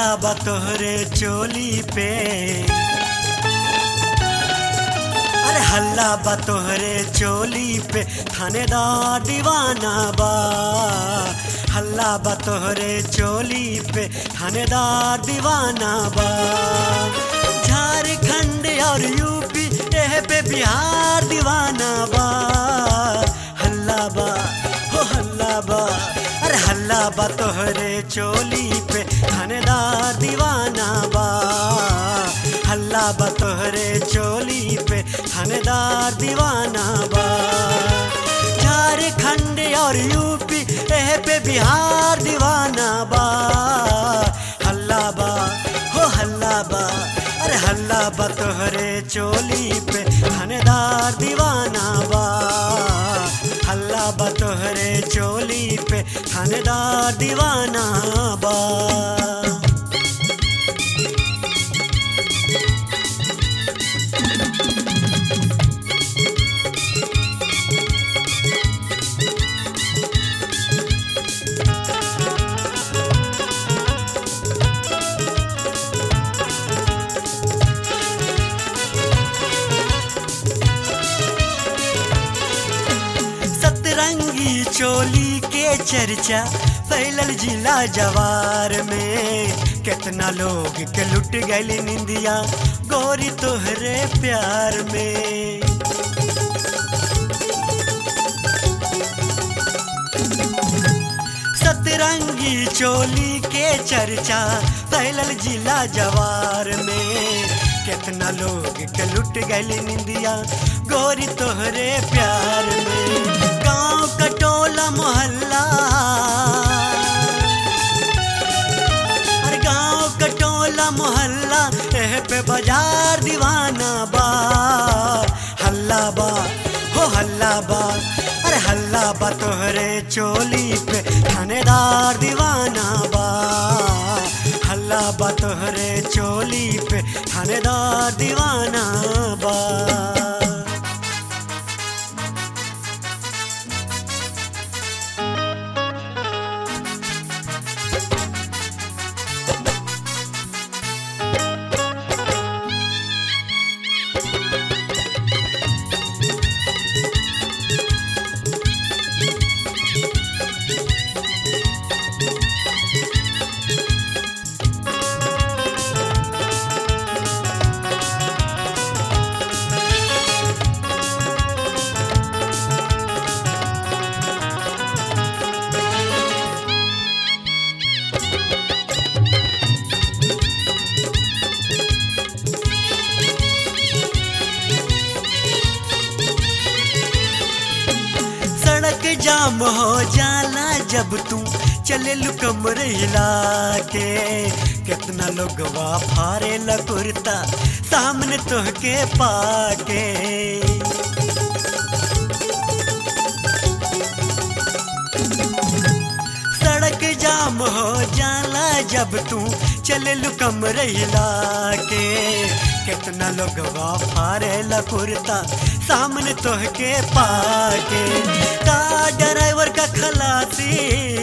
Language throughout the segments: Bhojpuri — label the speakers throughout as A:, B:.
A: हल्ला बा तोहरे चोली पे, अरे हल्ला बा तोहरे चोली पे, थानेदार दीवाना बा। हल्ला बा तोहरे चोली पे, थानेदार दीवाना बा। झारखंड और यूपी एह पे बिहार दीवाना बा। हल्ला बा हो हल्ला बा, अरे हल्ला बा तोहरे चोली पे, थानेदार दीवाना बा। हल्ला बा तोहरे चोली पे, थानेदार दीवाना बा। झारखंड और यूपी एह पे बिहार दीवाना बा। हल्ला बा हो हल्ला बा, अरे हल्ला बा तोहरे चोली पे, थानेदार दीवाना बा। हल्ला बा तोहरे चोली पे, थानेदार दीवाना बा। सतरंगी चोली के चर्चा फैलल जिला जवार में। कितना लोग के लुट गइल निंदिया गोरी तोहरे प्यार में। सतरंगी चोली के चर्चा फैलल जिला जवार में। कितना लोग के लुट गइल निंदिया गोरी तोहरे प्यार में। गांव कटोला मोहल्ला, अरे गांव कटोला मोहल्ला एह पे बाजार दीवाना बा। हल्ला बा हो हल्ला बा, अरे हल्ला बा तोहरे चोली पे, थानेदार दीवाना बा। हल्ला बा तोहरे चोली पे, थानेदार दीवाना बा। जाम हो जाला जब तू चले लू कमर हिला के। कितना लोग फारे ला कुर्ता सामने तोहके पाके। सड़क जाम हो जाला जब तू चले लू कमर हिला के। कितना लोग फारे ला कुर्ता सामने तोहके पाके। का ड्राइवर का खलासी,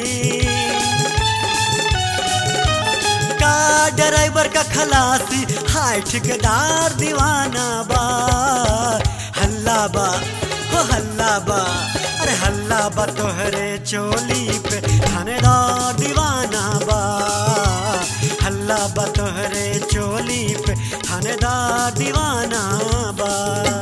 A: का ड्राइवर का खलासी, हाय ठेकेदार दीवाना बा। हल्ला बा हो हल्ला बा, अरे हल्ला बा तोहरे चोली पे, थानेदार दीवाना बा। हल्ला बा तोहरे चोली पे, थानेदार दीवाना बा।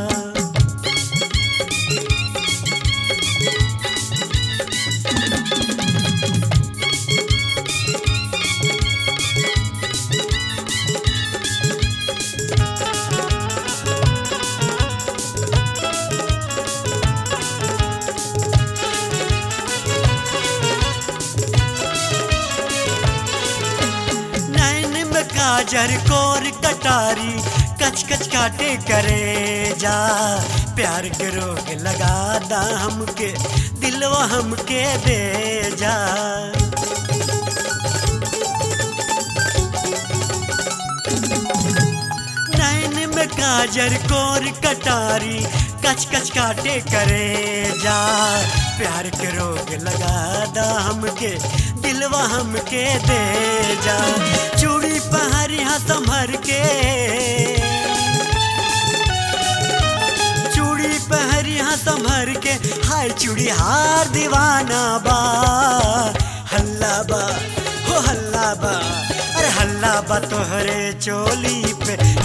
A: काजर कोर कटारी कच कच काटे करे जा। प्यार के रोग लगा दा हमके, दिलवा हमके दे जा। नैन में काजर कोर कटारी कच कच काटे करे जा। प्यार के रोग लगा दा हमके दिलवा हमके दे जा। चूड़ी पहरिया संभर के, चूड़ी पहरिया संभर के, हाय चूड़ी हार दीवाना बा। हल्ला बा हो हल्ला बा, अरे हल्ला बा तोहरे चोली पे